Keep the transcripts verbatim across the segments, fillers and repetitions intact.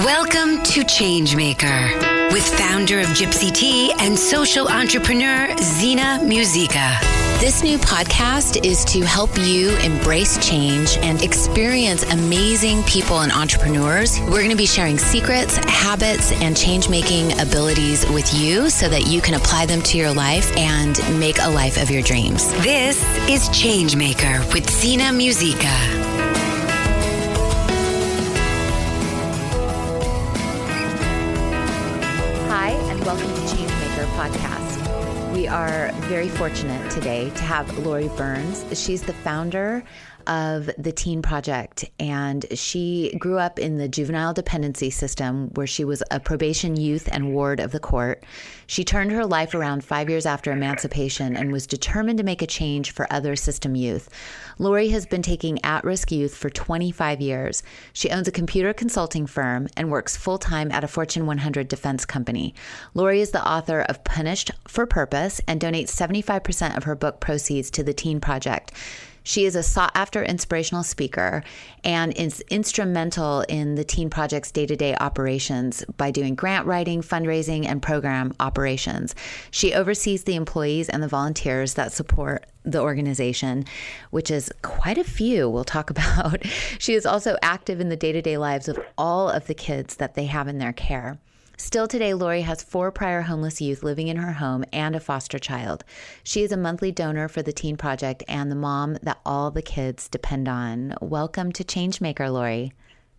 Welcome to Changemaker with founder of Gypsy Tea and social entrepreneur Zena Musica. This new podcast is to help you embrace change and experience amazing people and entrepreneurs. We're going to be sharing secrets, habits, and change-making abilities with you so that you can apply them to your life and make a life of your dreams. This is Changemaker with Zena Musica. Welcome to Changemaker Podcast. We are very fortunate today to have Lori Burns. She's the founder of the Teen Project, and she grew up in the juvenile dependency system where she was a probation youth and ward of the court. She turned her life around five years after emancipation and was determined to make a change for other system youth. Lori has been taking at-risk youth for twenty-five years. She owns a computer consulting firm and works full-time at a Fortune one hundred defense company. Lori is the author of Punished for Purpose and donates seventy-five percent of her book proceeds to the Teen Project. She is a sought-after inspirational speaker and is instrumental in the Teen Project's day-to-day operations by doing grant writing, fundraising, and program operations. She oversees the employees and the volunteers that support the organization, which is quite a few we'll talk about. She is also active in the day-to-day lives of all of the kids that they have in their care. Still today, Lori has four prior homeless youth living in her home and a foster child. She is a monthly donor for the Teen Project and the mom that all the kids depend on. Welcome to Changemaker, Lori.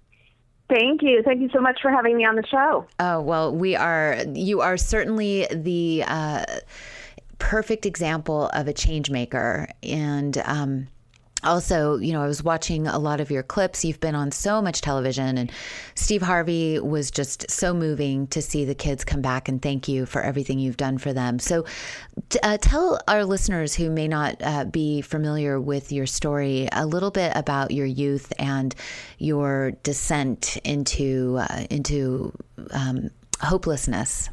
Thank you. Thank you so much for having me on the show. Oh, well, we are, you are certainly the uh, perfect example of a change maker. And, um, Also, you know, I was watching a lot of your clips. You've been on so much television, and Steve Harvey was just so moving to see the kids come back and thank you for everything you've done for them. So uh, tell our listeners who may not uh, be familiar with your story a little bit about your youth and your descent into, uh, into um, hopelessness.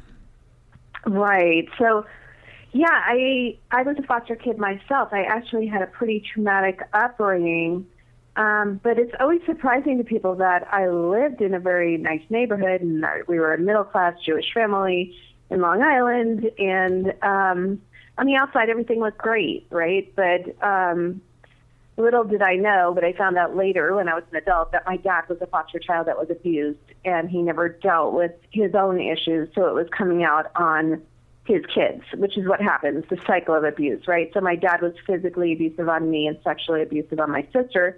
Right. So, Yeah, I I was a foster kid myself. I actually had a pretty traumatic upbringing, um, but it's always surprising to people that I lived in a very nice neighborhood, and we were a middle-class Jewish family in Long Island, and um, on the outside everything looked great, right? But um, little did I know, but I found out later when I was an adult that my dad was a foster child that was abused, and he never dealt with his own issues, so it was coming out on his kids, which is what happens, the cycle of abuse, right? So my dad was physically abusive on me and sexually abusive on my sister.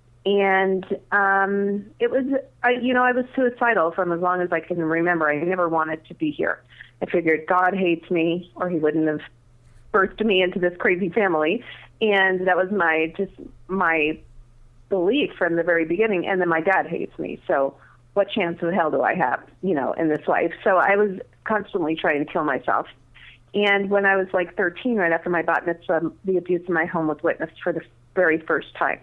And um, it was, I, you know, I was suicidal from as long as I can remember. I never wanted to be here. I figured God hates me, or he wouldn't have birthed me into this crazy family. And that was my, just my belief from the very beginning. And then my dad hates me. So what chance of hell do I have, you know, in this life? So I was constantly trying to kill myself. And when I was like thirteen, right after my bat mitzvah, the abuse in my home was witnessed for the very first time.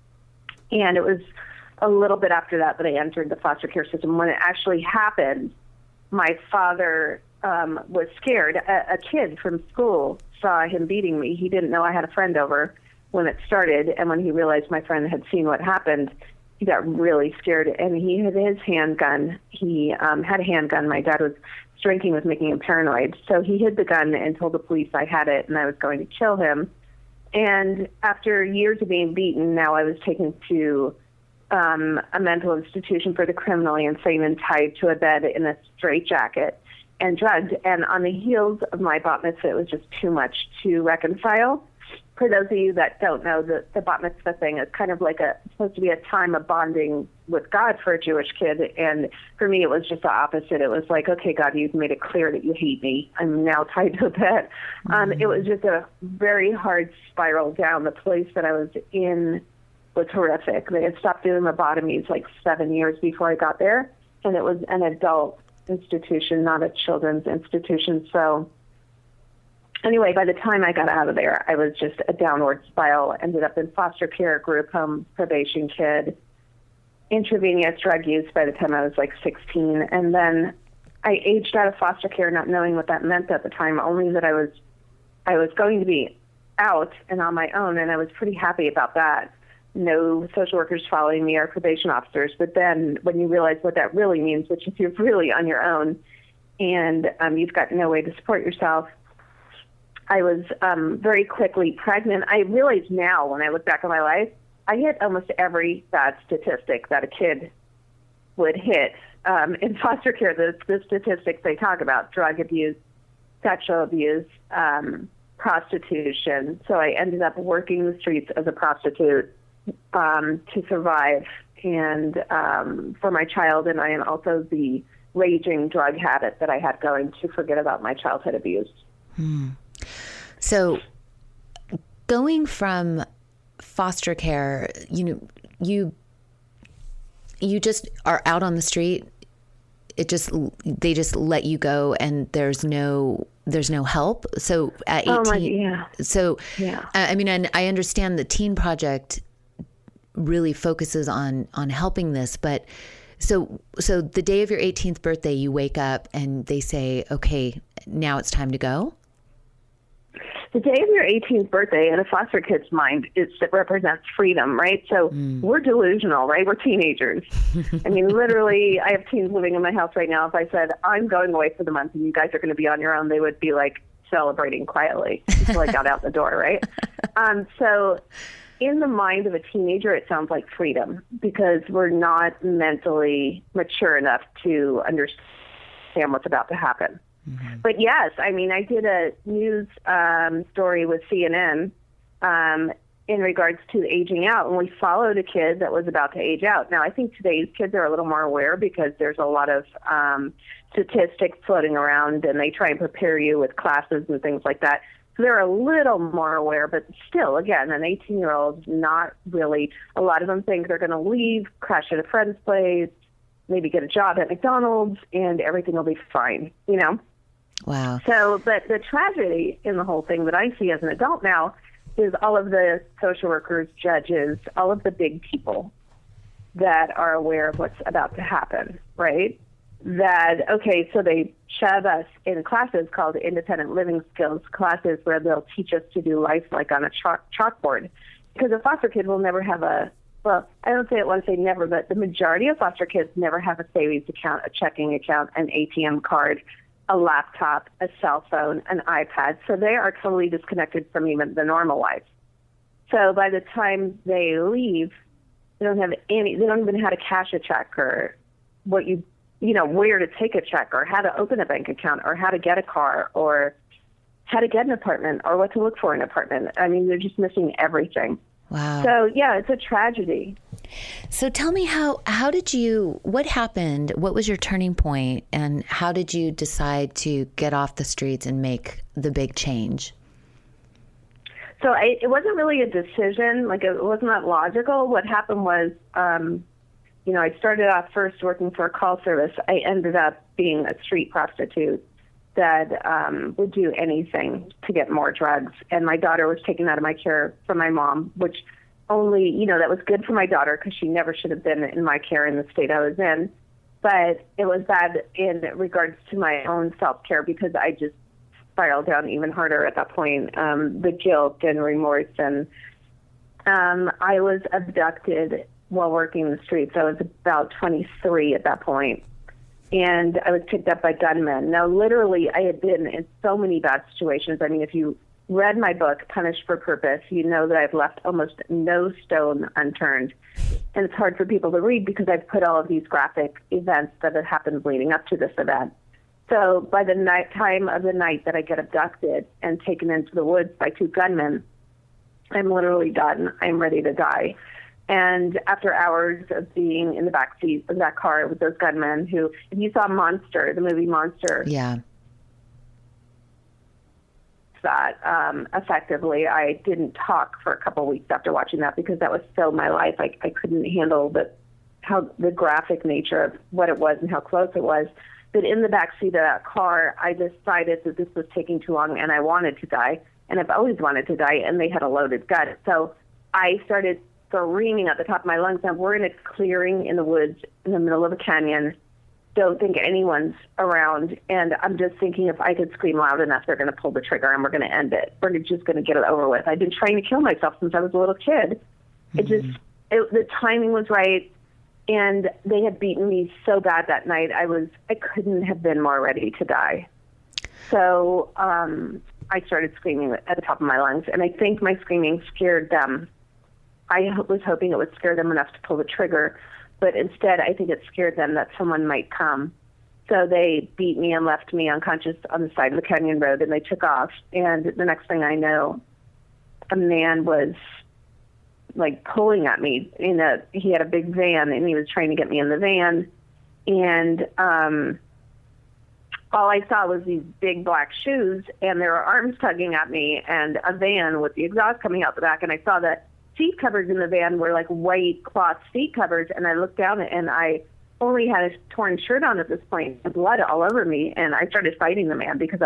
And it was a little bit after that that I entered the foster care system. When it actually happened, my father um, was scared. A, a kid from school saw him beating me. He didn't know I had a friend over when it started. And when he realized my friend had seen what happened, he got really scared, and he had his handgun. He um, had a handgun. My dad was drinking was making him paranoid. So he hid the gun and told the police I had it and I was going to kill him. And after years of being beaten, now I was taken to um, a mental institution for the criminally insane and tied to a bed in a straitjacket and drugged. And on the heels of my bat mitzvah, it was just too much to reconcile. For those of you that don't know, the, the bat mitzvah thing is kind of like a supposed to be a time of bonding with God for a Jewish kid. And for me, it was just the opposite. It was like, okay, God, you've made it clear that you hate me. I'm now tied to a bed. Mm-hmm. Um, it was just a very hard spiral down. The place that I was in was horrific. They had stopped doing lobotomies like seven years before I got there. And it was an adult institution, not a children's institution. So anyway, by the time I got out of there, I was just a downward spiral, ended up in foster care, group home, probation kid, intravenous drug use by the time I was like sixteen. And then I aged out of foster care not knowing what that meant at the time, only that I was I was going to be out and on my own, and I was pretty happy about that. no social workers following me or probation officers. But then when you realize what that really means, which is you're really on your own and um, you've got no way to support yourself, I was um, very quickly pregnant. I realize now when I look back on my life, I hit almost every bad statistic that a kid would hit. Um, in foster care, the, the statistics they talk about, drug abuse, sexual abuse, um, prostitution. So I ended up working the streets as a prostitute um, to survive and um, for my child, and I am also the raging drug habit that I had going to forget about my childhood abuse. Hmm. So going from foster care, you know, you you just are out on the street. It just they just let you go, and there's no there's no help. So at eighteen, oh my, yeah. So yeah. I mean, and I understand the Teen Project really focuses on on helping this, but so so the day of your eighteenth birthday, you wake up and they say, okay, now it's time to go. The day of your eighteenth birthday in a foster kid's mind, is, it represents freedom, right? So mm. we're delusional, right? We're teenagers. I mean, literally, I have teens living in my house right now. If I said, I'm going away for the month and you guys are going to be on your own, they would be like celebrating quietly until I got out the door, right? Um, so in the mind of a teenager, it sounds like freedom because we're not mentally mature enough to understand what's about to happen. Mm-hmm. But yes, I mean, I did a news um, story with C N N um, in regards to aging out, and we followed a kid that was about to age out. Now, I think today's kids are a little more aware because there's a lot of um, statistics floating around, and they try and prepare you with classes and things like that. So they're a little more aware, but still, again, an eighteen-year-old, not really. A lot of them think they're going to leave, crash at a friend's place, maybe get a job at McDonald's, and everything will be fine, you know? Wow. So, but the tragedy in the whole thing that I see as an adult now is all of the social workers, judges, all of the big people that are aware of what's about to happen, right? That, okay, so they shove us in classes called independent living skills classes where they'll teach us to do life like on a chalk, chalkboard. Because a foster kid will never have a, well, I don't say it want to say never, but the majority of foster kids never have a savings account, a checking account, an A T M card, a laptop, a cell phone, an iPad. So they are totally disconnected from even the normal life. So by the time they leave, they don't have any, they don't even know how to cash a check or what you, you know, where to take a check or how to open a bank account or how to get a car or how to get an apartment or what to look for in an apartment. I mean, they're just missing everything. Wow. So, yeah, it's a tragedy. So tell me how, how did you, what happened? What was your turning point, and how did you decide to get off the streets and make the big change? So I, it wasn't really a decision. Like, it wasn't that logical. What happened was, um, you know, I started off first working for a call service. I ended up being a street prostitute that um, would do anything to get more drugs. And my daughter was taken out of my care from my mom, which only, you know, that was good for my daughter because she never should have been in my care in the state I was in. But it was bad in regards to my own self-care because I just spiraled down even harder at that point. Um, the guilt and remorse. And um, I was abducted while working the streets. I was about twenty-three at that point. And I was picked up by gunmen. Now, literally, I had been in so many bad situations. I mean, if you read my book, Punished for Purpose, you know that I've left almost no stone unturned. And it's hard for people to read because I've put all of these graphic events that had happened leading up to this event. So by the night time of the night that I get abducted and taken into the woods by two gunmen, I'm literally done. I'm ready to die. And after hours of being in the backseat of that car with those gunmen who, if you saw Monster, the movie Monster, yeah, that um, effectively, I didn't talk for a couple of weeks after watching that because that was so my life. I, I couldn't handle the how the graphic nature of what it was and how close it was. But in the backseat of that car, I decided that this was taking too long and I wanted to die. And I've always wanted to die, and they had a loaded gun. So I started screaming at the top of my lungs. And we're in a clearing in the woods in the middle of a canyon. Don't think anyone's around. And I'm just thinking if I could scream loud enough, they're going to pull the trigger and we're going to end it. We're just going to get it over with. I've been trying to kill myself since I was a little kid. Mm-hmm. It just it, the timing was right, and they had beaten me so bad that night. I was, I couldn't have been more ready to die. So um, I started screaming at the top of my lungs, and I think my screaming scared them. I was hoping it would scare them enough to pull the trigger, but instead I think it scared them that someone might come. So they beat me and left me unconscious on the side of the canyon road, and they took off. And the next thing I know, a man was like pulling at me in a, he had a big van, and he was trying to get me in the van. And um, all I saw was these big black shoes, and there were arms tugging at me, and a van with the exhaust coming out the back. And I saw that seat covers in the van were like white cloth seat covers. And I looked down, and I only had a torn shirt on at this point, and blood all over me. And I started fighting the man because I,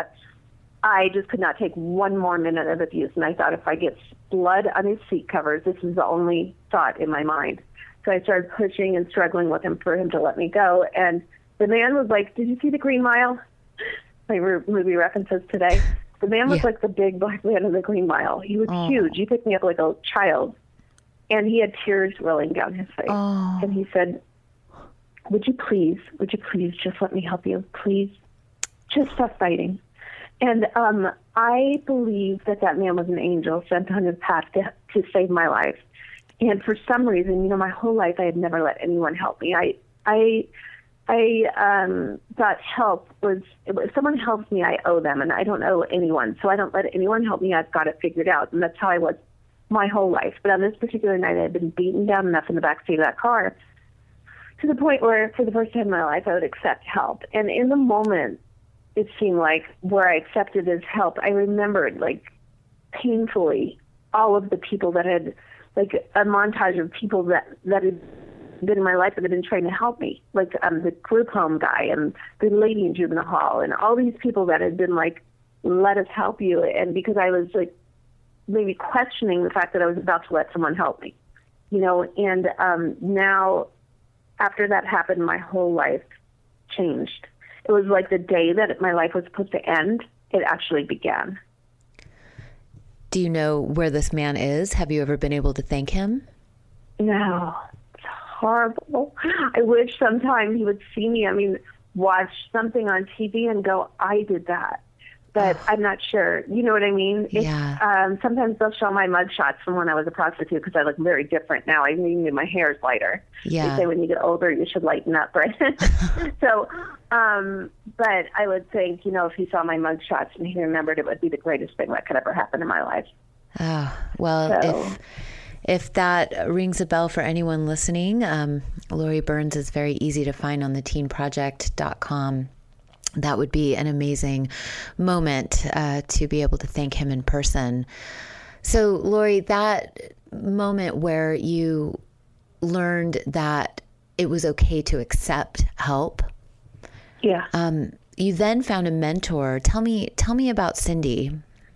I just could not take one more minute of abuse. And I thought, if I get blood on his seat covers, this is the only thought in my mind. So I started pushing and struggling with him for him to let me go. And the man was like, "Did you see The Green Mile?" My movie references today. The man was yeah. like the big black man in The Green Mile. He was oh. huge. He picked me up like a child. And he had tears rolling down his face. Oh. And he said, would you please, would you please just let me help you? Please, just stop fighting. And um, I believe that that man was an angel sent on his path to, to save my life. And for some reason, you know, my whole life I had never let anyone help me. I, I, I um, thought help was, if someone helps me, I owe them, and I don't owe anyone. So I don't let anyone help me. I've got it figured out. And that's how I was my whole life. But on this particular night, I had been beaten down enough in the backseat of that car to the point where, for the first time in my life, I would accept help. And in the moment, it seemed like where I accepted his help, I remembered, like, painfully all of the people that had, like, a montage of people that, that had been in my life that had been trying to help me, like um, the group home guy and the lady in juvenile hall and all these people that had been like, let us help you. And because I was, like, maybe questioning the fact that I was about to let someone help me, you know, and um, now after that happened, my whole life changed. It was like the day that my life was supposed to end, it actually began. Do you know where this man is? Have you ever been able to thank him? No, it's horrible. I wish sometime he would see me. I mean, watch something on T V and go, I did that. But oh. I'm not sure. You know what I mean? Yeah. Um, sometimes they'll show my mug shots from when I was a prostitute because I look very different now. I mean, my hair is lighter. Yeah. They say when you get older, you should lighten up, right? so, um, but I would think, you know, if he saw my mug shots and he remembered, it would be the greatest thing that could ever happen in my life. Oh, well, so, if if that rings a bell for anyone listening, um, Lori Burns is very easy to find on the teen project dot com. That would be an amazing moment uh, to be able to thank him in person. So, Lori, that moment where you learned that it was okay to accept help. Yeah. Um, you then found a mentor. Tell me, tell me about Cindy.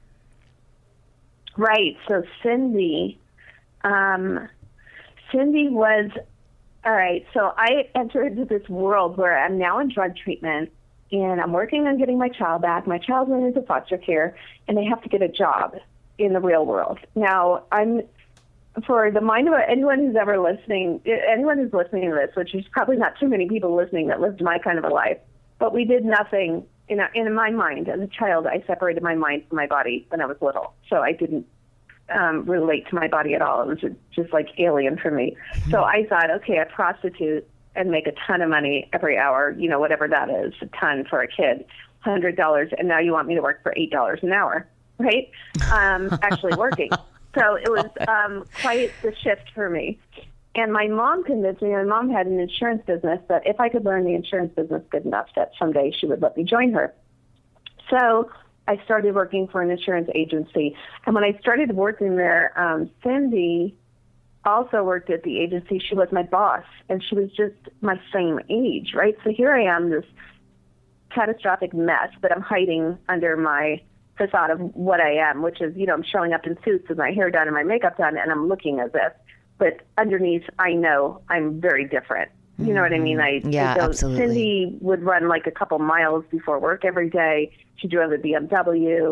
Right. So Cindy, um, Cindy was, all right. So I entered into this world where I'm now in drug treatment. And I'm working on getting my child back. My child went into foster care, and they have to get a job in the real world. Now, I'm for the mind of anyone who's ever listening, anyone who's listening to this, which is probably not too many people listening that lived my kind of a life, but we did nothing. In, a, in my mind, as a child, I separated my mind from my body when I was little. So I didn't um, relate to my body at all. It was just, just like alien for me. So I thought, okay, a prostitute and make a ton of money every hour, you know, whatever that is, a ton for a kid, one hundred dollars, and now you want me to work for eight dollars an hour, right? Um, actually working. So it was um, quite the shift for me. And my mom convinced me, my mom had an insurance business, that if I could learn the insurance business good enough, that someday she would let me join her. So I started working for an insurance agency. And when I started working there, um, Cindy also worked at the agency. She was my boss, and she was just my same age, right? So here I am, this catastrophic mess that I'm hiding under my facade of what I am, which is, you know, I'm showing up in suits with my hair done and my makeup done, and I'm looking as if, but underneath, I know I'm very different. You know what I mean? I, yeah, I go, absolutely. Cindy would run like a couple miles before work every day. She drove a B M W.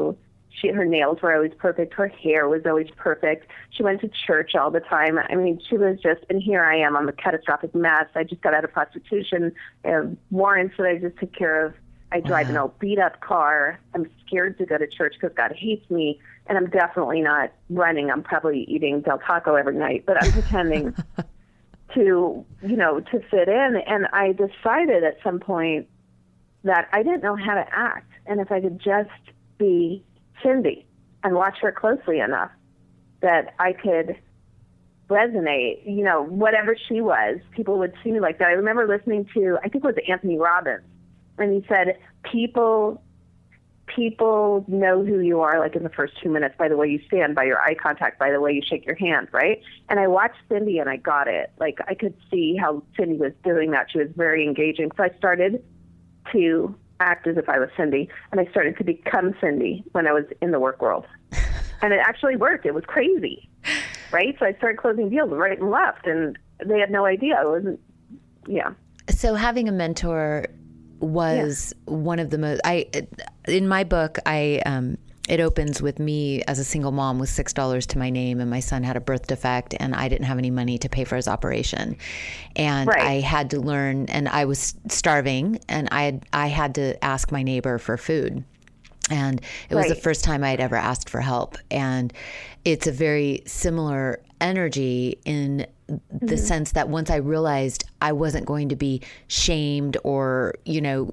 She, her nails were always perfect. Her hair was always perfect. She went to church all the time. I mean, she was just, and here I am. I'm a catastrophic mess. I just got out of prostitution. I have warrants that I just took care of. I drive wow. an old beat-up car. I'm scared to go to church because God hates me. And I'm definitely not running. I'm probably eating Del Taco every night. But I'm pretending to, you know, to fit in. And I decided at some point that I didn't know how to act. And if I could just be Cindy and watch her closely enough that I could resonate, you know, whatever she was, people would see me like that. I remember listening to, I think it was Anthony Robbins, and he said, people people know who you are like in the first two minutes by the way you stand, by your eye contact, by the way you shake your hand, right? And I watched Cindy and I got it. Like I could see how Cindy was doing that. She was very engaging. So I started to act as if I was Cindy, and I started to become Cindy when I was in the work world. And it actually worked. It was crazy, right? So I started closing deals right and left, and they had no idea. It wasn't, yeah. So having a mentor was yeah. one of the most, I, in my book, I, um, it opens with me as a single mom with six dollars to my name, and my son had a birth defect, and I didn't have any money to pay for his operation. And right. I had to learn, and I was starving, and I had, I had to ask my neighbor for food. And it was right. the first time I had ever asked for help. And it's a very similar energy in the mm-hmm. sense that once I realized I wasn't going to be shamed or, you know,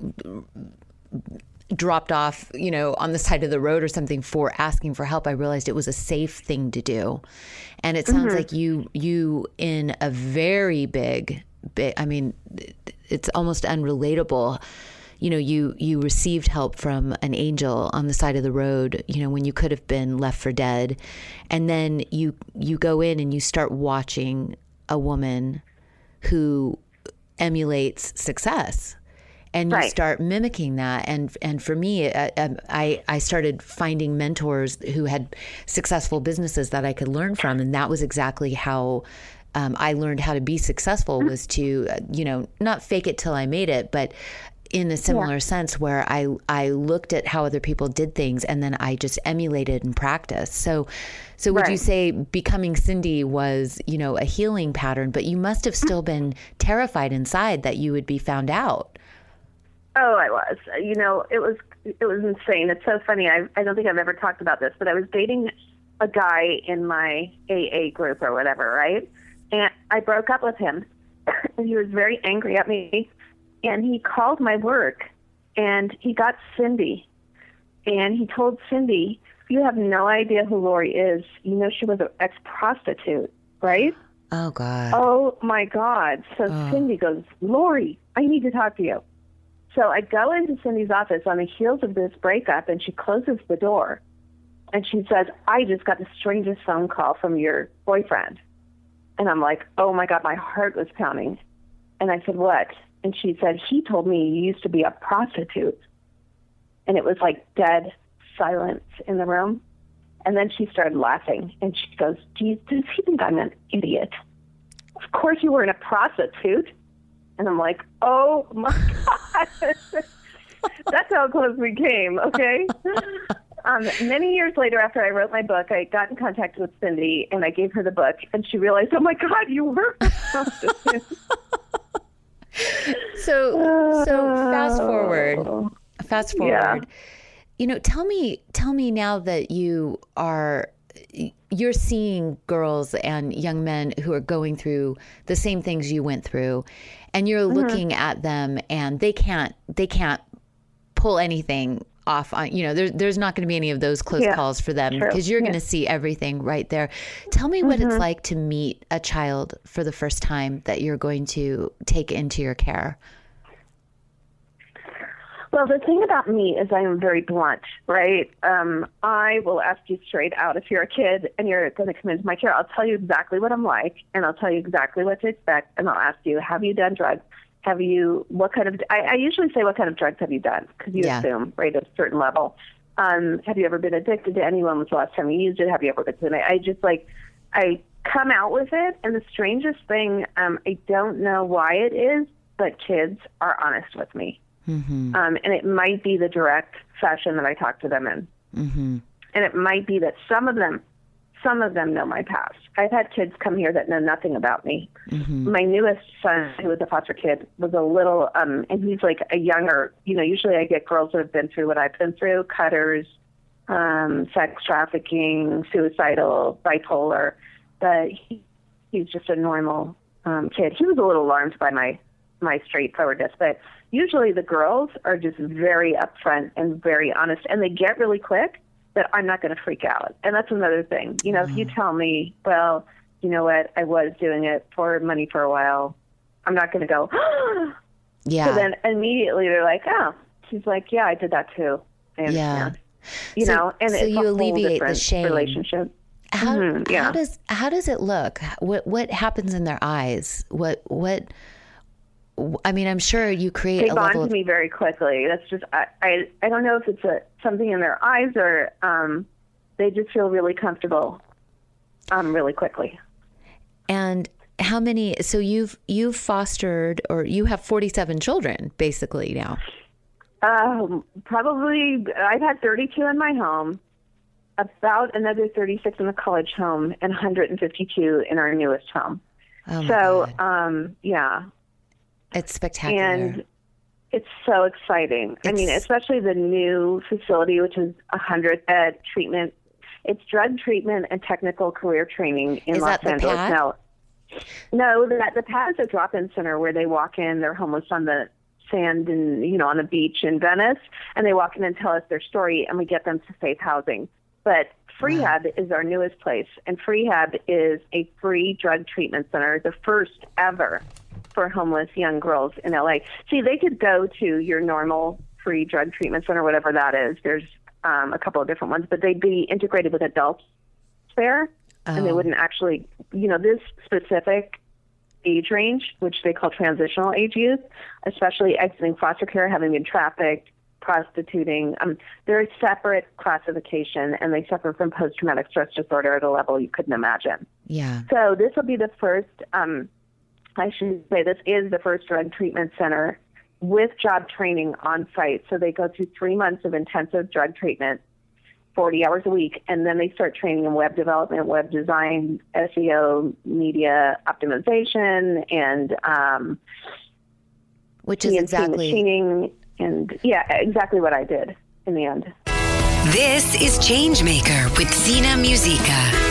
dropped off, you know, on the side of the road or something for asking for help, I realized it was a safe thing to do. And it sounds mm-hmm. like you, you in a very big, big, I mean, it's almost unrelatable. You know, you, you received help from an angel on the side of the road, you know, when you could have been left for dead. And then you, you go in and you start watching a woman who emulates success. And you right. start mimicking that. And and for me, I, I I started finding mentors who had successful businesses that I could learn from. And that was exactly how um, I learned how to be successful, was to, you know, not fake it till I made it, but in a similar yeah. sense where I, I looked at how other people did things and then I just emulated and practiced. So, so would right. you say becoming Cindy was, you know, a healing pattern, but you must have still been terrified inside that you would be found out? Oh, I was. You know, it was it was insane. It's so funny. I I don't think I've ever talked about this, but I was dating a guy in my A A group or whatever, right? And I broke up with him, and he was very angry at me. And he called my work, and he got Cindy, and he told Cindy, "You have no idea who Lori is. You know she was an ex-prostitute, right?" Oh God. Oh my God. So oh. Cindy goes, "Lori, I need to talk to you." So I go into Cindy's office on the heels of this breakup, and she closes the door. And she says, "I just got the strangest phone call from your boyfriend." And I'm like, oh, my God, my heart was pounding. And I said, "What?" And she said, "He told me you used to be a prostitute." And it was like dead silence in the room. And then she started laughing. And she goes, "Geez, does he think I'm an idiot? Of course you weren't a prostitute." And I'm like, oh, my God. That's how close we came, okay? um, many years later, after I wrote my book, I got in contact with Cindy, and I gave her the book, and she realized, oh, my God, you were a prostitute. so, so fast forward, fast forward, yeah. you know, tell me, tell me now that you are... you're seeing girls and young men who are going through the same things you went through, and you're mm-hmm. looking at them and they can't, they can't pull anything off on, you know, there, there's not going to be any of those close yeah, calls for them true. because you're yeah. going to see everything right there. Tell me what mm-hmm. it's like to meet a child for the first time that you're going to take into your care. Well, the thing about me is I am very blunt, right? Um, I will ask you straight out, if you're a kid and you're going to come into my care, I'll tell you exactly what I'm like, and I'll tell you exactly what to expect, and I'll ask you, have you done drugs? Have you, what kind of, I, I usually say, what kind of drugs have you done? Because you yeah. assume, right, at a certain level. Um, have you ever been addicted to anyone? When was the last time you used it? Have you ever been to, I just like, I come out with it, and the strangest thing, um, I don't know why it is, but kids are honest with me. Mm-hmm. Um, and it might be the direct fashion that I talk to them in. Mm-hmm. And it might be that some of them, some of them know my past. I've had kids come here that know nothing about me. Mm-hmm. My newest son, who was a foster kid, was a little, um, and he's like a younger, you know, usually I get girls that have been through what I've been through, cutters, um, sex trafficking, suicidal, bipolar, but he, he's just a normal um, kid. He was a little alarmed by my, my straightforwardness, but usually the girls are just very upfront and very honest, and they get really quick that I'm not going to freak out. And that's another thing. You know, mm-hmm. if you tell me, well, you know what, I was doing it for money for a while, I'm not going to go, yeah. So then immediately they're like, oh, she's like, yeah, I did that too. I understand. Yeah. You so, know, and so it's you a alleviate whole the shame. Relationship. How, mm-hmm. yeah. how does how does it look? What what happens in their eyes? What what? I mean, I'm sure you create they a bond level to of... me very quickly. That's just I, I I don't know if it's a something in their eyes or um, they just feel really comfortable um, really quickly. And how many? So you've you've fostered, or you have forty-seven children basically now. Um, probably I've had thirty-two in my home, about another thirty-six in the college home, and one hundred fifty-two in our newest home. Oh my so God. um, yeah. It's spectacular. And it's so exciting. It's, I mean, especially the new facility, which is a hundred-bed treatment. It's drug treatment and technical career training in is Los that the Angeles. P A T? No, no, the, the P A T is a drop-in center where they walk in, they're homeless on the sand and, you know, on the beach in Venice, and they walk in and tell us their story, and we get them to safe housing. But Freehab wow. is our newest place, and Freehab is a free drug treatment center, the first ever for homeless young girls in L A. See, they could go to your normal free drug treatment center, whatever that is. There's um, a couple of different ones, but they'd be integrated with adults there, oh. and they wouldn't actually, you know, this specific age range, which they call transitional age youth, especially exiting foster care, having been trafficked, prostituting, um, they're a separate classification, and they suffer from post-traumatic stress disorder at a level you couldn't imagine. Yeah. So this will be the first... Um, I should say this is the first drug treatment center with job training on site. So they go through three months of intensive drug treatment, forty hours a week, and then they start training in web development, web design, S E O, media optimization, and um, which is exactly machining, and yeah, exactly what I did in the end. This is Changemaker with Zena Musica.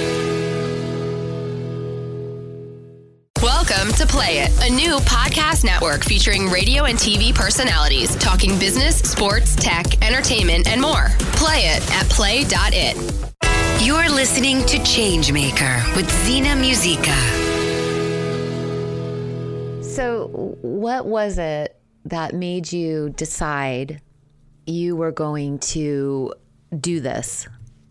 Welcome to Play It, a new podcast network featuring radio and T V personalities talking business, sports, tech, entertainment, and more. Play it at play dot it. You're listening to Changemaker with Zena Musica. So what was it that made you decide you were going to do this?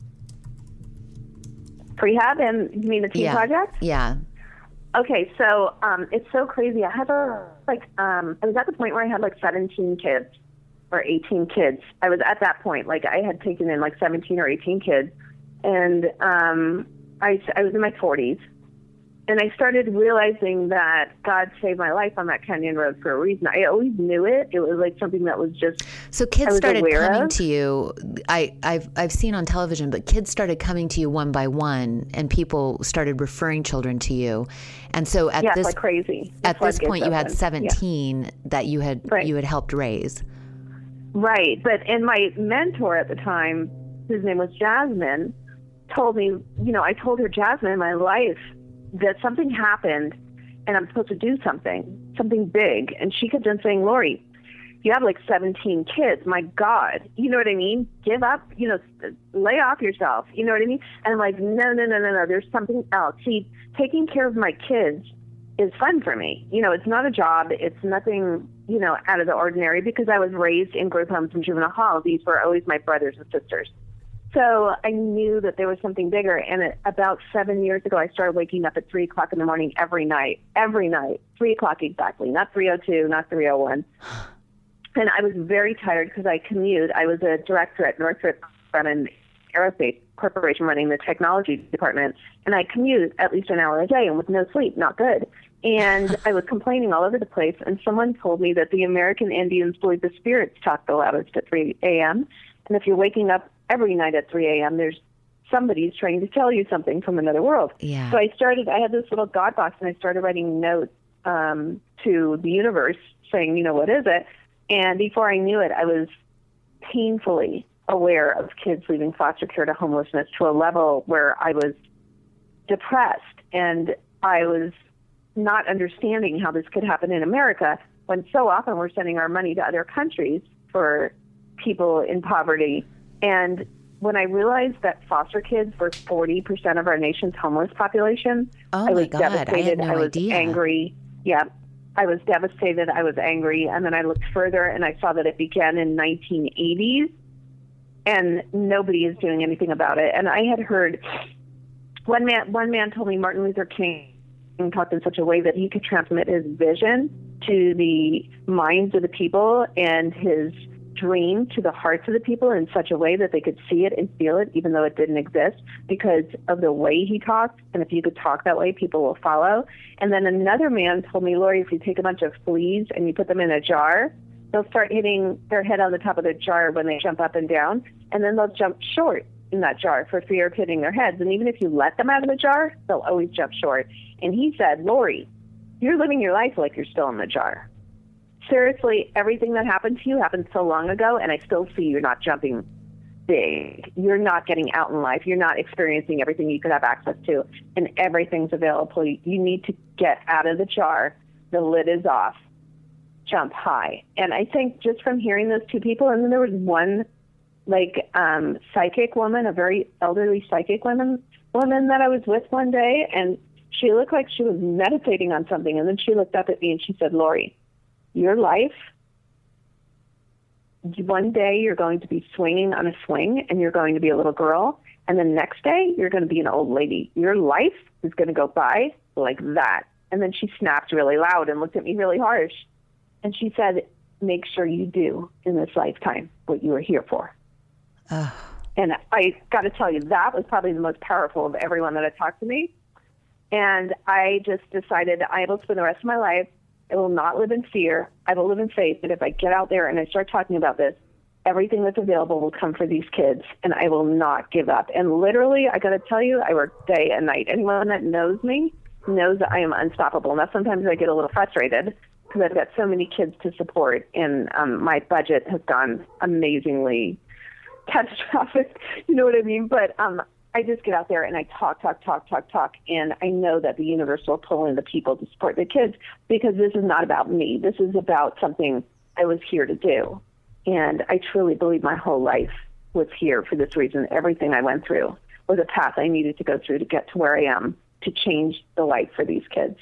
Prehab, and you mean the Teen yeah. Project? Yeah. Okay, so um, it's so crazy. I had a, like, um, I was at the point where I had like seventeen kids or eighteen kids. I was at that point, like I had taken in like seventeen or eighteen kids, and um, I, I was in my forties, and I started realizing that God saved my life on that canyon road for a reason. I always knew it. It was like something that was just so kids started coming of. to you. I, I've I've seen on television, but kids started coming to you one by one, and people started referring children to you. And so at yes, this like crazy. At this point, you had open. seventeen yeah. that you had right. you had helped raise. Right, but and my mentor at the time, his name was Jasmine, told me, you know, I told her, Jasmine, in my life, that something happened and I'm supposed to do something, something big. And she kept on saying, Lori, you have like seventeen kids. My God. You know what I mean? Give up, you know, lay off yourself. You know what I mean? And I'm like, no, no, no, no, no. There's something else. See, taking care of my kids is fun for me. You know, it's not a job. It's nothing, you know, out of the ordinary because I was raised in group homes and juvenile halls. These were always my brothers and sisters. So I knew that there was something bigger. And it, about seven years ago, I started waking up at three o'clock in the morning every night, every night, three o'clock exactly, not three oh two, not three oh one. And I was very tired because I commute. I was a director at Northrop Grumman Aerospace Corporation running the technology department. And I commute at least an hour a day and with no sleep, not good. And I was complaining all over the place. And someone told me that the American Indians believe the spirits talk the loudest at three a.m. And if you're waking up every night at three a.m. there's somebody's trying to tell you something from another world. Yeah. So I started, I had this little God box, and I started writing notes um, to the universe saying, you know, what is it? And before I knew it, I was painfully aware of kids leaving foster care to homelessness to a level where I was depressed, and I was not understanding how this could happen in America when so often we're sending our money to other countries for people in poverty. And when I realized that foster kids were forty percent of our nation's homeless population, oh I was my God, devastated. I had no I was idea. angry. Yeah, I was devastated. I was angry. And then I looked further and I saw that it began in nineteen eighties, and nobody is doing anything about it. And I had heard one man, one man told me Martin Luther King talked in such a way that he could transmit his vision to the minds of the people and his dream to the hearts of the people in such a way that they could see it and feel it, even though it didn't exist, because of the way he talked. And if you could talk that way, people will follow. And then another man told me, Lori, if you take a bunch of fleas and you put them in a jar, they'll start hitting their head on the top of the jar when they jump up and down, and then they'll jump short in that jar for fear of hitting their heads. And even if you let them out of the jar, they'll always jump short. And he said, Lori, you're living your life like you're still in the jar. Seriously, everything that happened to you happened so long ago, and I still see you're not jumping big. You're not getting out in life. You're not experiencing everything you could have access to, and everything's available. You need to get out of the jar. The lid is off. Jump high. And I think just from hearing those two people, and then there was one like um, psychic woman, a very elderly psychic woman, woman that I was with one day, and she looked like she was meditating on something, and then she looked up at me and she said, Lori, your life, one day you're going to be swinging on a swing and you're going to be a little girl, and the next day you're going to be an old lady. Your life is going to go by like that. And then she snapped really loud and looked at me really harsh. And she said, make sure you do in this lifetime what you are here for. Oh. And I got to tell you, that was probably the most powerful of everyone that had talked to me. And I just decided I will spend the rest of my life, I will not live in fear. I will live in faith that if I get out there and I start talking about this, everything that's available will come for these kids, and I will not give up. And literally, I got to tell you, I work day and night. Anyone that knows me knows that I am unstoppable. Now, sometimes I get a little frustrated because I've got so many kids to support, and um, my budget has gone amazingly catastrophic. You know what I mean? But um, I just get out there and I talk, talk, talk, talk, talk, and I know that the universe will pull in the people to support the kids, because this is not about me. This is about something I was here to do. And I truly believe my whole life was here for this reason. Everything I went through was a path I needed to go through to get to where I am, to change the life for these kids.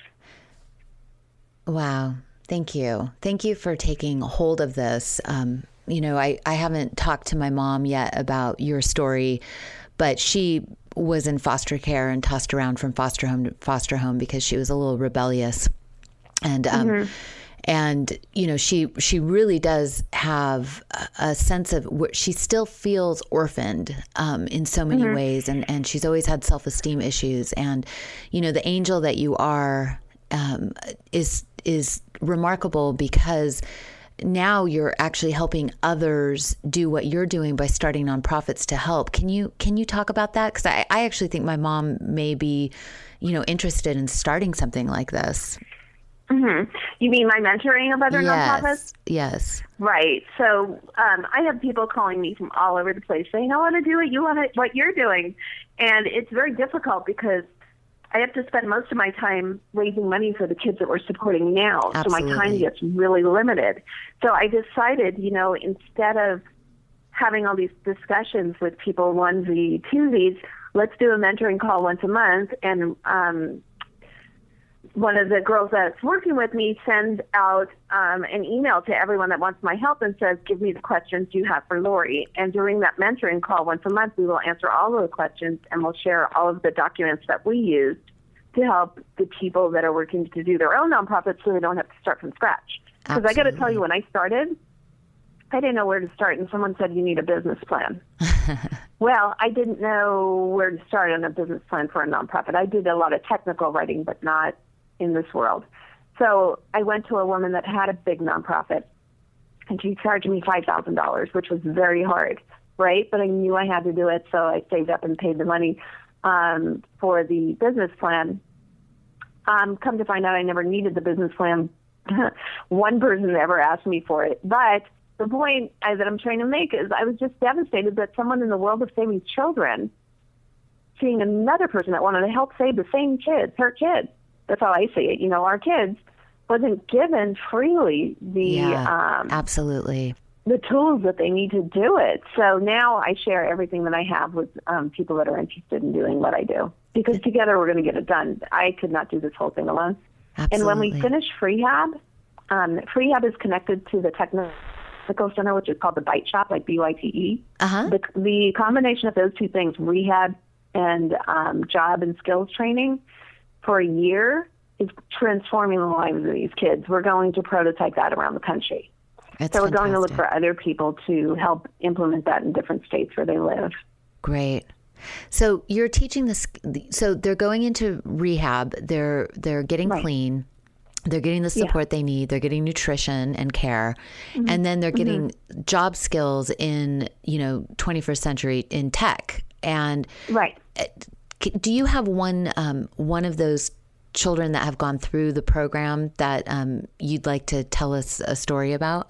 Wow. Thank you. Thank you for taking hold of this. Um, you know, I, I haven't talked to my mom yet about your story, but she was in foster care and tossed around from foster home to foster home because she was a little rebellious. And, um, mm-hmm. and, you know, she, she really does have a, a sense of where she still feels orphaned, um, in so many mm-hmm. ways. And, and she's always had self-esteem issues. And, you know, the angel that you are, um, is, is remarkable, because now you're actually helping others do what you're doing by starting nonprofits to help. Can you can you talk about that? Because I, I actually think my mom may be, you know, interested in starting something like this. Mm-hmm. You mean my mentoring of other yes. nonprofits? Yes. Right. So um, I have people calling me from all over the place saying, I want to do what you want to, what you're doing. And it's very difficult because I have to spend most of my time raising money for the kids that we're supporting now. Absolutely. So my time gets really limited. So I decided, you know, instead of having all these discussions with people onesie, twosies, let's do a mentoring call once a month. And um, one of the girls that's working with me sends out um, an email to everyone that wants my help and says, give me the questions you have for Lori. And during that mentoring call once a month, we will answer all of the questions, and we'll share all of the documents that we used to help the people that are working to do their own nonprofits so they don't have to start from scratch. Because I got to tell you, when I started, I didn't know where to start, and someone said, you need a business plan. Well, I didn't know where to start on a business plan for a nonprofit. I did a lot of technical writing, but not in this world. So I went to a woman that had a big nonprofit, and she charged me five thousand dollars, which was very hard. right? But I knew I had to do it, so I saved up and paid the money um, for the business plan. Um, come to find out, I never needed the business plan. One person ever asked me for it. But the point I, that I'm trying to make is I was just devastated that someone in the world of saving children, seeing another person that wanted to help save the same kids, her kids, that's how I see it, you know, our kids, wasn't given freely the yeah, um, absolutely the tools that they need to do it. So now I share everything that I have with um, people that are interested in doing what I do, because together we're going to get it done. I could not do this whole thing alone. Absolutely. And when we finish Freehab, um, Freehab is connected to the technical center, which is called the Bite Shop, like B Y T E. Uh-huh. The, the combination of those two things, rehab and um, job and skills training, for a year is transforming the lives of these kids. We're going to prototype that around the country. That's so we're fantastic. going to look for other people to help implement that in different states where they live. Great. So you're teaching this. So they're going into rehab. They're they're getting right. clean. They're getting the support yeah. they need. They're getting nutrition and care, mm-hmm. and then they're getting mm-hmm. job skills in you know twenty-first century in tech. And right. Do you have one um, one of those children that have gone through the program that um, you'd like to tell us a story about?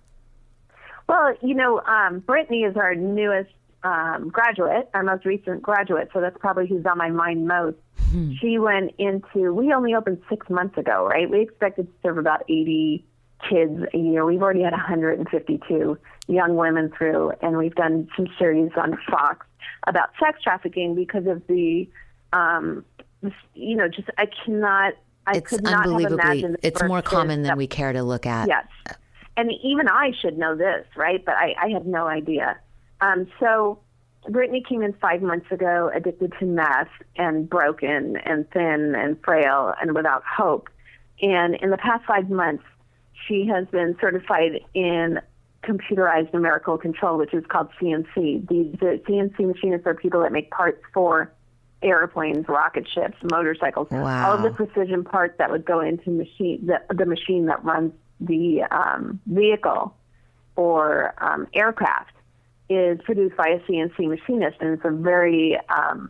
Well, you know, um, Brittany is our newest um, graduate, our most recent graduate, so that's probably who's on my mind most. Hmm. She went into, we only opened six months ago, right? We expected to serve about eighty kids a year. We've already had one hundred fifty-two young women through, and we've done some series on Fox about sex trafficking because of the, um, you know, just I cannot, I it's could not have imagined. It's more common than we care to look at. Yes. And even I should know this, right? But I, I had no idea. Um, so Brittany came in five months ago, addicted to meth and broken and thin and frail and without hope. And in the past five months, she has been certified in computerized numerical control, which is called C N C. The, the C N C machinists are people that make parts for airplanes, rocket ships, motorcycles, wow. all of the precision parts that would go into machine the, the machine that runs the um, vehicle or um, aircraft is produced by a C N C machinist, and it's a very um,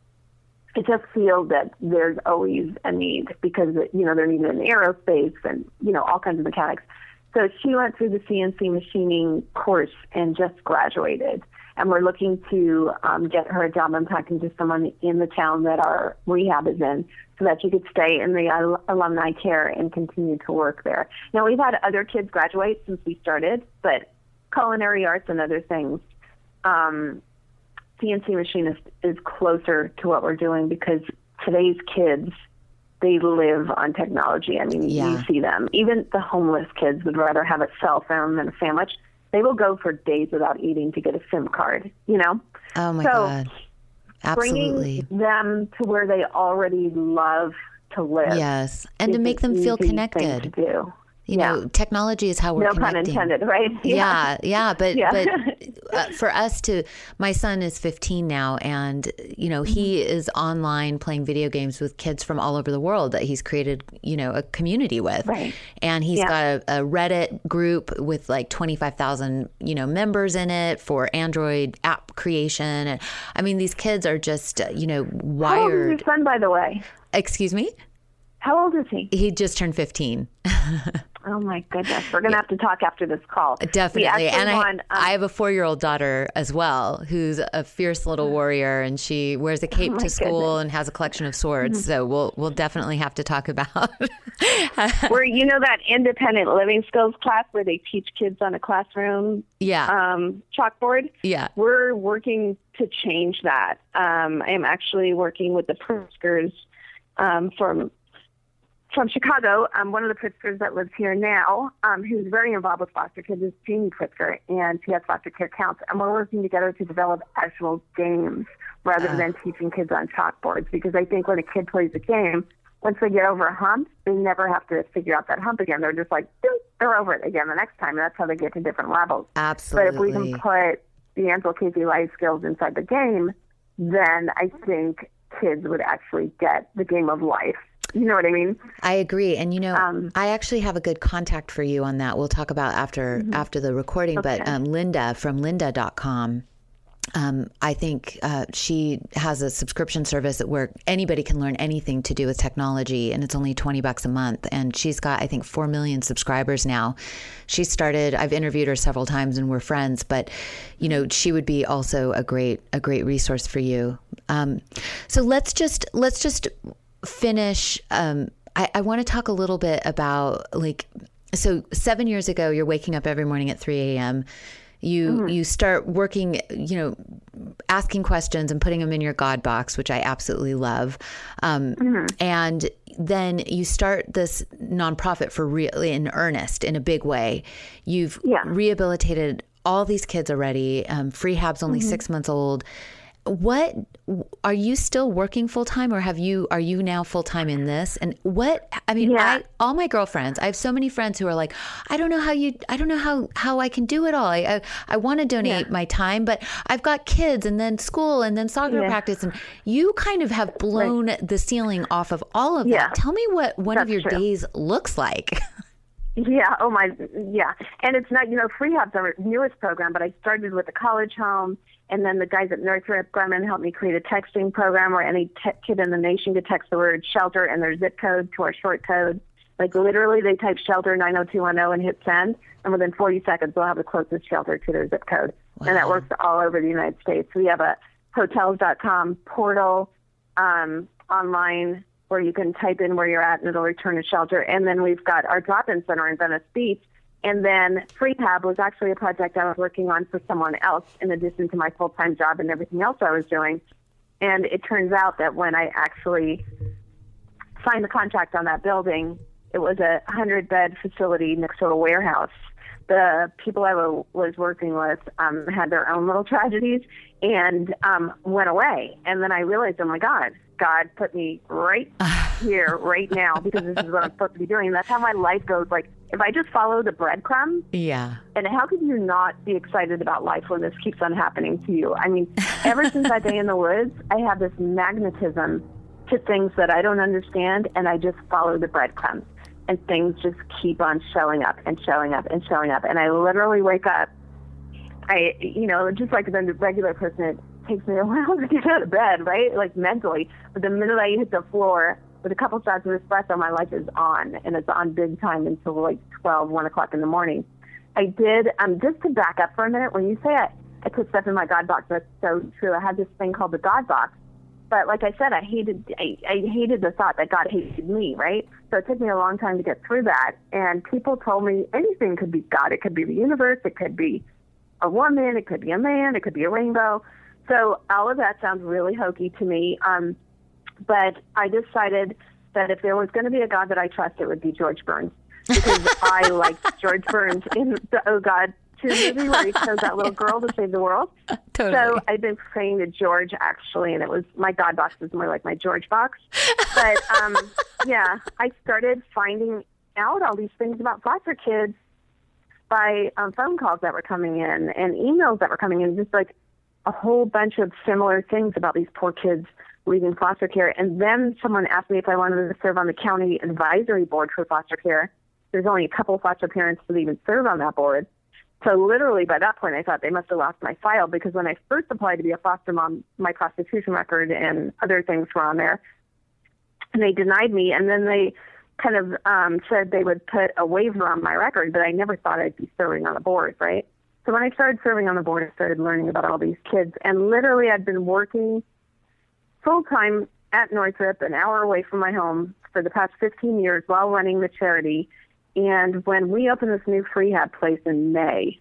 it's a field that there's always a need because you know they're needed in aerospace and you know all kinds of mechanics. So she went through the C N C machining course and just graduated. And we're looking to um, get her a job impacting to someone in the town that our rehab is in so that she could stay in the al- alumni care and continue to work there. Now, we've had other kids graduate since we started, but culinary arts and other things, um, C N C machinist is closer to what we're doing because today's kids, they live on technology. I mean, yeah. you see them. Even the homeless kids would rather have a cell phone than a sandwich. They will go for days without eating to get a SIM card, you know? Oh, my so God. Absolutely. Bringing them to where they already love to live. Yes. And to make them feel connected. To do. You yeah. know, technology is how we're no connecting. No pun intended, right? Yeah, yeah. yeah but yeah. but uh, for us to, my son is fifteen now, and, you know, mm-hmm. he is online playing video games with kids from all over the world that he's created, you know, a community with. Right. And he's yeah. got a, a Reddit group with like twenty-five thousand, you know, members in it for Android app creation. And I mean, these kids are just, uh, you know, wired. How old is your son, by the way? Excuse me? How old is he? He just turned fifteen. Oh, my goodness. We're going to have to talk after this call. Definitely. And I, want, um, I have a four-year-old daughter as well who's a fierce little warrior, and she wears a cape oh to school goodness. and has a collection of swords. Mm-hmm. So we'll we'll definitely have to talk about. Where, you know, that independent living skills class where they teach kids on a classroom yeah. um, chalkboard? Yeah. We're working to change that. Um, I am actually working with the Pritzkers um, from From Chicago, um, one of the Pritzkers that lives here now, um, who's very involved with foster kids, is Jamie Pritzker, and she has foster care counts. And we're working together to develop actual games rather uh. than teaching kids on chalkboards. Because I think when a kid plays a game, once they get over a hump, they never have to figure out that hump again. They're just like, they're over it again the next time. And that's how they get to different levels. Absolutely. But if we can put the Ansel Casey life skills inside the game, then I think kids would actually get the game of life. You know what I mean? I agree. And, you know, um, I actually have a good contact for you on that. We'll talk about after mm-hmm. after the recording. Okay. But um, Linda from lynda dot com Um, I think uh, she has a subscription service where anybody can learn anything to do with technology, and it's only twenty bucks a month. And she's got, I think, four million subscribers now. She started, I've interviewed her several times and we're friends, but, you know, she would be also a great, a great resource for you. Um, so let's just, let's just finish. Um, I, I want to talk a little bit about, like, so seven years ago, you're waking up every morning at three a.m. You mm-hmm. you start working, you know, asking questions and putting them in your God box, which I absolutely love. Um, mm-hmm. And then you start this nonprofit for real, in earnest, in a big way. You've yeah. rehabilitated all these kids already. Um, Freehab's only mm-hmm. six months old. What are you still working full time, or have you are you now full time in this? And what I mean, yeah. I, all my girlfriends, I have so many friends who are like, I don't know how you, I don't know how, how I can do it all. I I, I want to donate yeah. my time, but I've got kids and then school and then soccer yeah. practice, and you kind of have blown right. the ceiling off of all of yeah. that. Tell me what one That's of your true. days looks like. Yeah. Oh my. Yeah. And it's not, you know, Freehab's our newest program, but I started with a college home, and then the guys at Northrop Grumman helped me create a texting program where any te- kid in the nation could text the word shelter and their zip code to our short code. Like literally, they type shelter nine oh two one oh and hit send, and within forty seconds, they'll have the closest shelter to their zip code. Wow. And that works all over the United States. We have a hotels dot com portal um, online where you can type in where you're at and it'll return a shelter. And then we've got our drop-in center in Venice Beach. And then Freehab was actually a project I was working on for someone else in addition to my full-time job and everything else I was doing. And it turns out that when I actually signed the contract on that building, it was a hundred-bed facility next to a warehouse. The people I w- was working with um, had their own little tragedies and um, went away. And then I realized, oh, my God, God put me right here, right now, because this is what I'm supposed to be doing. And that's how my life goes. Like, if I just follow the breadcrumbs, yeah. And how could you not be excited about life when this keeps on happening to you? I mean, ever since that day in the woods, I have this magnetism to things that I don't understand, and I just follow the breadcrumbs. And things just keep on showing up and showing up and showing up. And I literally wake up, I, you know, just like the regular person, it takes me a while to get out of bed, right? Like mentally. But the minute I hit the floor with a couple shots of espresso, my life is on. And it's on big time until like twelve, one o'clock in the morning. I did, um, just to back up for a minute, when you say I, I put stuff in my God box, that's so true. I had this thing called the God box. But like I said, I hated I, I hated the thought that God hated me, right? So it took me a long time to get through that. And people told me anything could be God. It could be the universe. It could be a woman. It could be a man. It could be a rainbow. So all of that sounds really hokey to me. Um, but I decided that if there was going to be a God that I trust, it would be George Burns. Because I liked George Burns in the Oh God two movie where he chose that little girl to save the world. Totally. So I've been praying to George, actually, and it was my God box is more like my George box. But um, yeah, I started finding out all these things about foster kids by um, phone calls that were coming in and emails that were coming in, just like a whole bunch of similar things about these poor kids leaving foster care. And then someone asked me if I wanted to serve on the county advisory board for foster care. There's only a couple foster parents that even serve on that board. So literally by that point, I thought they must have lost my file, because when I first applied to be a foster mom, my prostitution record and other things were on there. And they denied me. And then they kind of um, said they would put a waiver on my record, but I never thought I'd be serving on a board, right? So when I started serving on the board, I started learning about all these kids. And literally I'd been working full-time at Northrop, an hour away from my home, for the past fifteen years while running the charity. And when we opened this new Freehab place in May,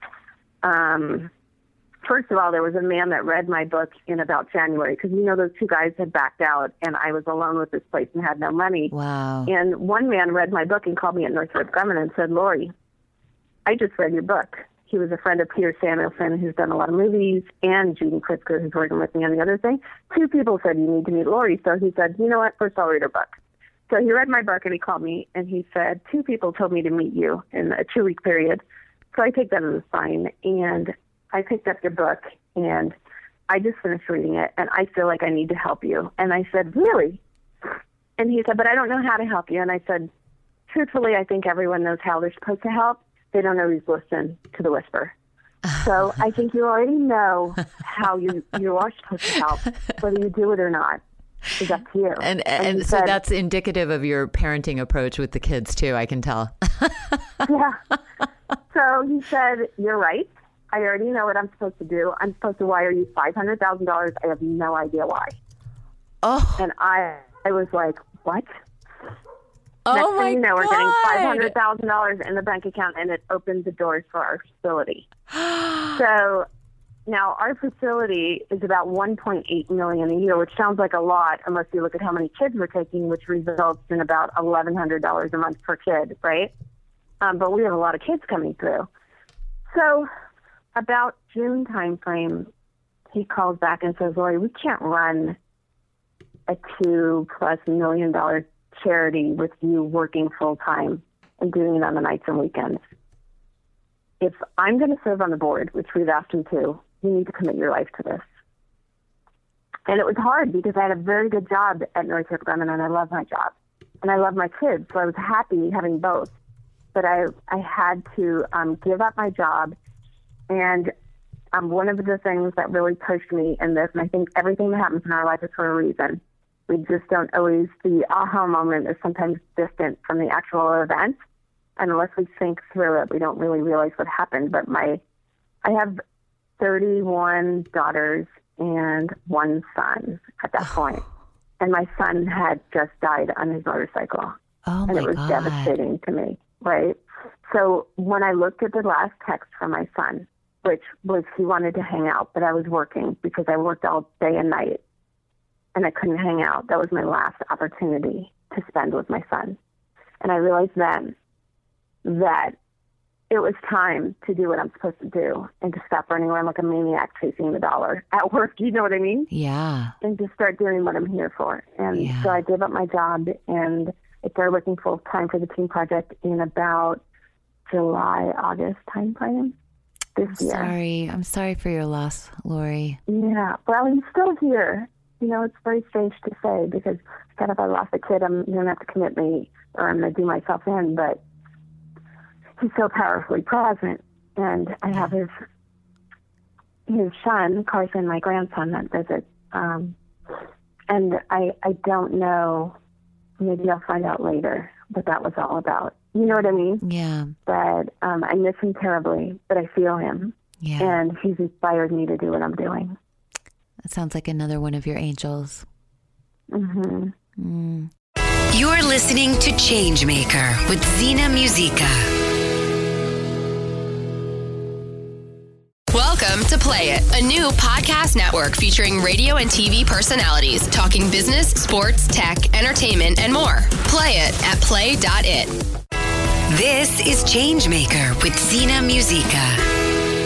um, first of all, there was a man that read my book in about January, because, you know, those two guys had backed out and I was alone with this place and had no money. Wow. And one man read my book and called me at Northrop Grumman and said, Lori, I just read your book. He was a friend of Peter Samuelson, who's done a lot of movies, and Judy Pritzker, who's working with me on the other thing. Two people said, you need to meet Lori. So he said, you know what, first I'll read her book. So he read my book and he called me and he said, two people told me to meet you in a two-week period. So I take that as a sign, and I picked up your book and I just finished reading it and I feel like I need to help you. And I said, really? And he said, but I don't know how to help you. And I said, truthfully, I think everyone knows how they're supposed to help. They don't always listen to the whisper. So I think you already know how you, you are supposed to help, whether you do it or not. It's up to you. And and, and so said, that's indicative of your parenting approach with the kids too, I can tell. Yeah. So he said, you're right. I already know what I'm supposed to do. I'm supposed to wire you five hundred thousand dollars. I have no idea why. Oh. And I I was like, what? Oh, Next my thing you know, God. we're getting five hundred thousand dollars in the bank account, and it opens the doors for our facility. So now our facility is about one point eight million dollars a year, which sounds like a lot unless you look at how many kids we're taking, which results in about eleven hundred dollars a month per kid, right? Um, but we have a lot of kids coming through. So about June timeframe, he calls back and says, Lori, we can't run a two plus million dollar charity with you working full time and doing it on the nights and weekends. If I'm going to serve on the board, which we've asked him to, you need to commit your life to this. And it was hard because I had a very good job at Northrop Grumman, and I love my job. And I love my kids, so I was happy having both. But I, I had to um, give up my job. And um, one of the things that really pushed me in this, and I think everything that happens in our life is for a reason. We just don't always, the aha moment is sometimes distant from the actual event. And unless we think through it, we don't really realize what happened. But my, I have thirty-one daughters and one son at that point. And my son had just died on his motorcycle. Oh, my And it was God. devastating to me, right? So when I looked at the last text from my son, which was he wanted to hang out, but I was working because I worked all day and night. And I couldn't hang out. That was my last opportunity to spend with my son. And I realized then that it was time to do what I'm supposed to do and to stop running around like a maniac chasing the dollar at work. You know what I mean? Yeah. And to start doing what I'm here for. And Yeah. so I gave up my job and I started working full time for the Team Project in about July, August timeframe this I'm year. sorry. I'm sorry for your loss, Lori. Yeah. Well, he's still here. You know, it's very strange to say because God, if I lost a kid, I'm going to have to commit me or I'm going to do myself in. But he's so powerfully present. And I have his his son, Carson, my grandson, that visits. Um, and I, I don't know, maybe I'll find out later what that was all about. You know what I mean? Yeah. But um, I miss him terribly, but I feel him. Yeah. And he's inspired me to do what I'm doing. That sounds like another one of your angels. Mm-hmm. Mm. You're listening to Changemaker with Zena Musica. Welcome to Play It, a new podcast network featuring radio and T V personalities talking business, sports, tech, entertainment, and more. Play it at play dot it. This is Changemaker with Zena Musica.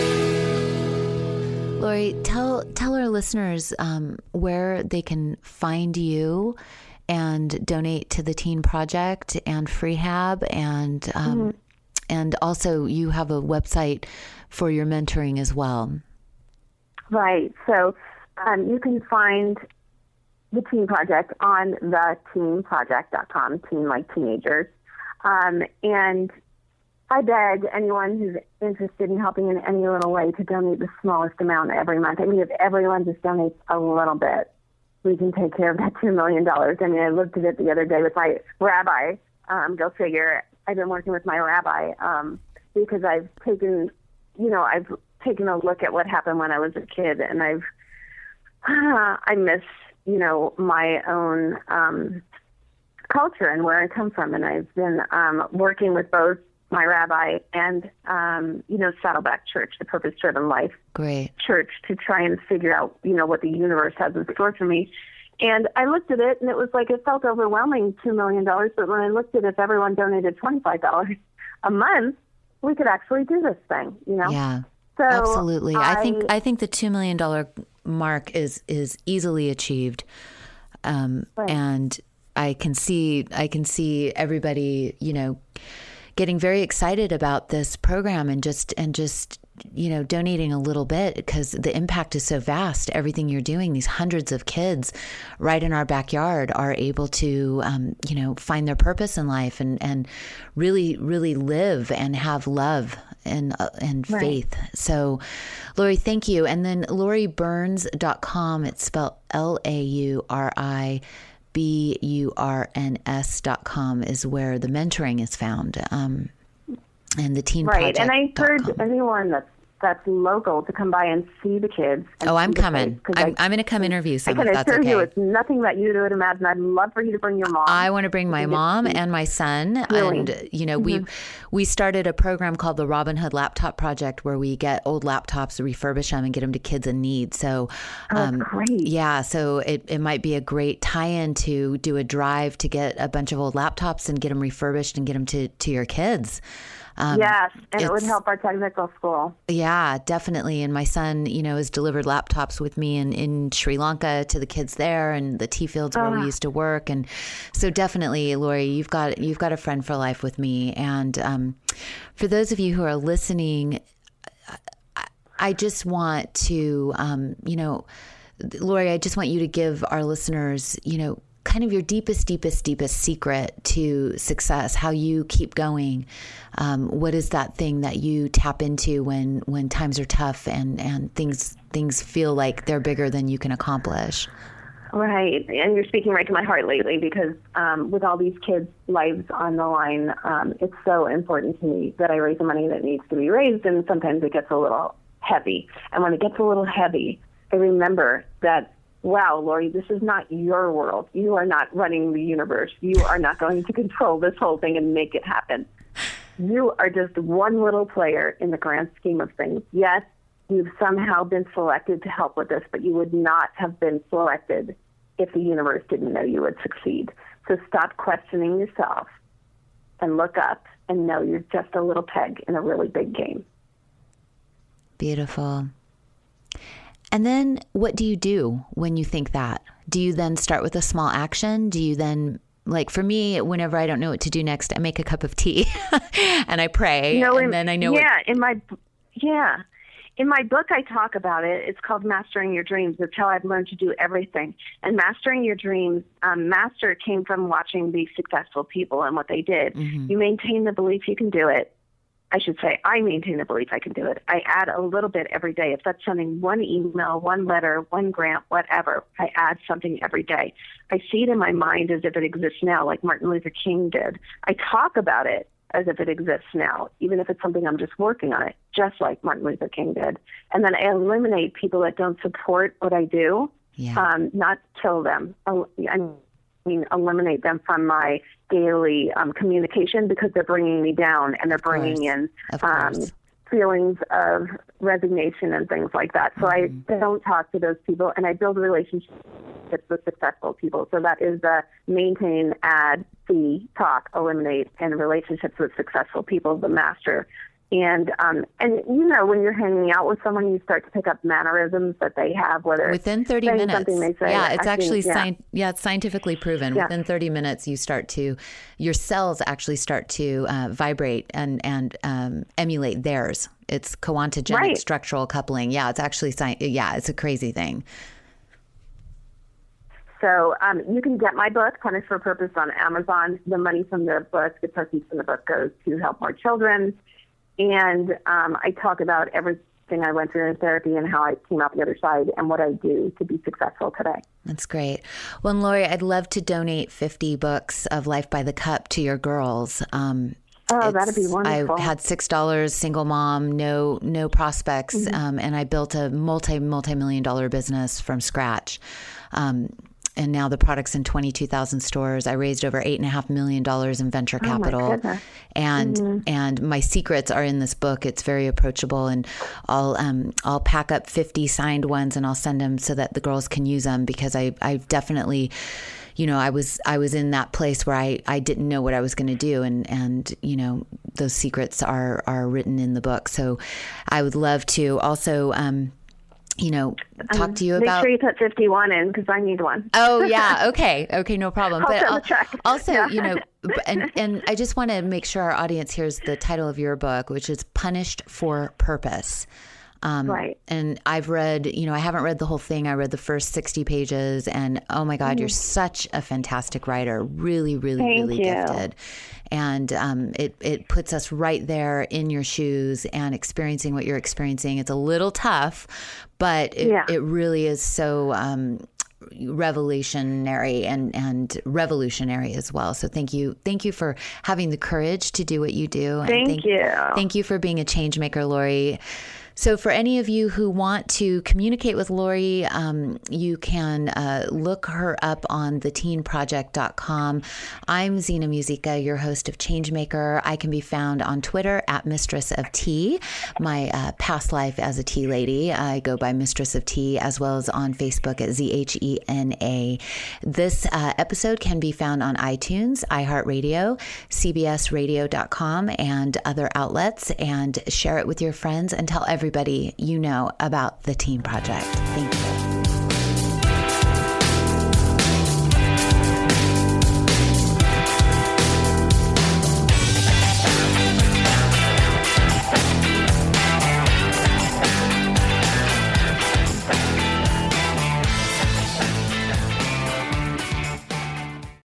Lori, tell tell our listeners um, where they can find you and donate to the Teen Project and Freehab, and um, mm-hmm. and also you have a website for your mentoring as well. Right. So um, you can find the Teen Project on the teen project dot com, teen like teenagers. Um, and I beg anyone who's interested in helping in any little way to donate the smallest amount every month. I mean, if everyone just donates a little bit, we can take care of that two million dollars. I mean, I looked at it the other day with my rabbi. Um, go figure. I've been working with my rabbi um, because I've taken, you know, I've taken a look at what happened when I was a kid, and I've, uh, I miss, you know, my own um, culture and where I come from. And I've been um, working with both my rabbi and, um, you know, Saddleback Church, the Purpose Driven Life Great. Church, to try and figure out, you know, what the universe has in store for me. And I looked at it, and it was like, it felt overwhelming, two million dollars. But when I looked at it, if everyone donated twenty-five dollars a month, we could actually do this thing, you know? Yeah, so absolutely. I, I think I think the two million dollars mark is is easily achieved. Um, right. And I can see I can see everybody, you know, getting very excited about this program and just and just you know, donating a little bit, because the impact is so vast. Everything you're doing, these hundreds of kids right in our backyard are able to, um, you know, find their purpose in life and, and really, really live and have love and, uh, and right. faith. So, Lauri, thank you. And then Lauri Burns dot com, it's spelled L A U R I B U R N S dot com is where the mentoring is found. Um, and the teen right. project. And I encourage anyone that's that's local to come by and see the kids. Oh, I'm coming. I'm, I'm going to come interview some. I can if that's assure okay. you, it's nothing that you would imagine. I'd love for you to bring your mom. I want to bring my mom and my son. Really? And, you know, Mm-hmm. we we started a program called the Robin Hood Laptop Project, where we get old laptops, refurbish them, and get them to kids in need. So, um, oh, great. yeah, so it, it might be a great tie-in to do a drive to get a bunch of old laptops and get them refurbished and get them to, to your kids. Um, yes, and it would help our technical school. Yeah, definitely. And my son, you know, has delivered laptops with me in, in Sri Lanka to the kids there and the tea fields where uh, we used to work. And so definitely, Lauri, you've got you've got a friend for life with me. And um, for those of you who are listening, I, I just want to, um, you know, Lauri, I just want you to give our listeners, you know, kind of your deepest, deepest, deepest secret to success, how you keep going. Um, what is that thing that you tap into when, when times are tough and, and things things feel like they're bigger than you can accomplish? Right. And you're speaking right to my heart lately, because um, with all these kids' lives on the line, um, it's so important to me that I raise the money that needs to be raised, and sometimes it gets a little heavy. And when it gets a little heavy, I remember that, wow, Lauri, this is not your world. You are not running the universe. You are not going to control this whole thing and make it happen. You are just one little player in the grand scheme of things. Yes, you've somehow been selected to help with this, but you would not have been selected if the universe didn't know you would succeed. So stop questioning yourself and look up and know you're just a little peg in a really big game. Beautiful. And then what do you do when you think that? Do you then start with a small action? Do you then, like for me, whenever I don't know what to do next, I make a cup of tea and I pray, you know, and in, then I know yeah, what... in my, yeah. In my book, I talk about it. It's called Mastering Your Dreams. It's how I've learned to do everything. And Mastering Your Dreams, um, master came from watching these successful people and what they did. Mm-hmm. You maintain the belief you can do it. I should say, I maintain the belief I can do it. I add a little bit every day. If that's sending one email, one letter, one grant, whatever, I add something every day. I see it in my mind as if it exists now, like Martin Luther King did. I talk about it as if it exists now, even if it's something I'm just working on it, just like Martin Luther King did. And then I eliminate people that don't support what I do, yeah. um, not kill them. I mean, eliminate them from my daily um, communication, because they're bringing me down and they're bringing in um, feelings of resignation and things like that. So mm-hmm. I don't talk to those people, and I build relationships with successful people. So that is the maintain, add, see, talk, eliminate, and relationships with successful people, the master. And, um, and you know, when you're hanging out with someone, you start to pick up mannerisms that they have, whether within thirty minutes. Something they say, yeah, it's acting, actually yeah. Sci- yeah, it's scientifically proven. Yeah. Within thirty minutes, you start to, your cells actually start to uh, vibrate and and um, emulate theirs. It's coantogenic right. structural coupling. Yeah, it's actually sci- yeah, it's a crazy thing. So um, you can get my book, Punished for Purpose, on Amazon. The money from the book, the proceeds from the book, goes to help more children. And um, I talk about everything I went through in therapy and how I came out the other side and what I do to be successful today. That's great. Well, and Lauri, I'd love to donate fifty books of Life by the Cup to your girls. Um, oh, that'd be wonderful. I had six dollars, single mom, no no prospects, mm-hmm. um, and I built a multi, multi-million dollar business from scratch. Um, And now the product's in twenty-two thousand stores. I raised over eight and a half million dollars in venture capital. Oh my and mm-hmm. and my secrets are in this book. It's very approachable, and I'll um I'll pack up fifty signed ones and I'll send them so that the girls can use them, because I I've definitely, you know, I was I was in that place where I, I didn't know what I was going to do, and and you know, those secrets are are written in the book. So I would love to also um you know, talk to you um, about... Make sure you put fifty-one in, because I need one. Oh, yeah. Okay. Okay. No problem. I'll but send the check. also, yeah. you know, and, and I just want to make sure our audience hears the title of your book, which is Punished for Purpose. Um, right. And I've read, you know, I haven't read the whole thing. I read the first sixty pages, and oh my God, mm. you're such a fantastic writer. Really, really, Thank really you. gifted. And um, it, it puts us right there in your shoes and experiencing what you're experiencing. It's a little tough, but it, yeah. it really is so um, revelationary and, and revolutionary as well. So thank you. Thank you for having the courage to do what you do. Thank, and thank you. Thank you for being a change maker, Lori. So for any of you who want to communicate with Lori, um, you can uh, look her up on the teen project dot com. I'm Zena Musica, your host of Changemaker. I can be found on Twitter at Mistress of Tea. My uh, past life as a tea lady, I go by Mistress of Tea, as well as on Facebook at Z H E N A. This uh, episode can be found on iTunes, iHeartRadio, C B S radio dot com, and other outlets. And share it with your friends and tell everybody you know about the Teen Project. Thank you.